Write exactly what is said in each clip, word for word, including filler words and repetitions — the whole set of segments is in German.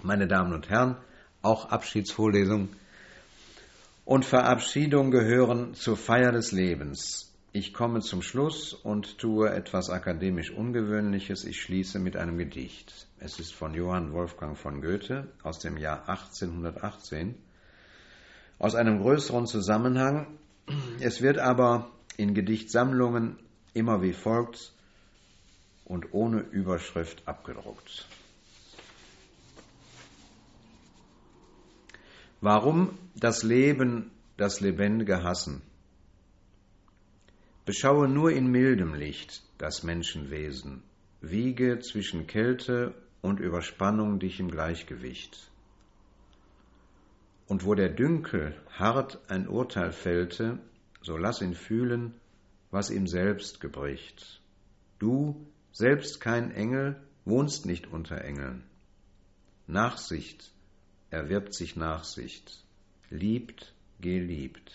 Meine Damen und Herren, auch Abschiedsvorlesung und Verabschiedung gehören zur Feier des Lebens. Ich komme zum Schluss und tue etwas akademisch Ungewöhnliches. Ich schließe mit einem Gedicht. Es ist von Johann Wolfgang von Goethe aus dem Jahr achtzehnhundertachtzehn, aus einem größeren Zusammenhang. Es wird aber in Gedichtsammlungen immer wie folgt und ohne Überschrift abgedruckt. Warum das Leben das Lebendige hassen? Beschaue nur in mildem Licht das Menschenwesen, wiege zwischen Kälte und Überspannung dich im Gleichgewicht. Und wo der Dünkel hart ein Urteil fällte, so lass ihn fühlen, was ihm selbst gebricht. Du, selbst kein Engel, wohnst nicht unter Engeln. Nachsicht erwirbt sich Nachsicht, liebt, geliebt.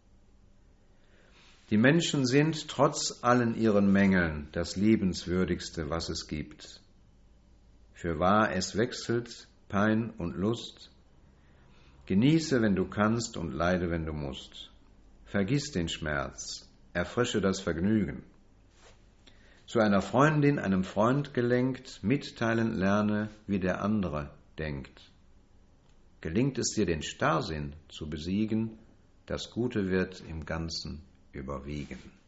Die Menschen sind trotz allen ihren Mängeln das Liebenswürdigste, was es gibt. Fürwahr, es wechselt Pein und Lust. Genieße, wenn du kannst, und leide, wenn du musst. Vergiss den Schmerz, erfrische das Vergnügen. Zu einer Freundin, einem Freund gelenkt, mitteilen lerne, wie der andere denkt. Gelingt es dir, den Starrsinn zu besiegen, das Gute wird im Ganzen überwiegen.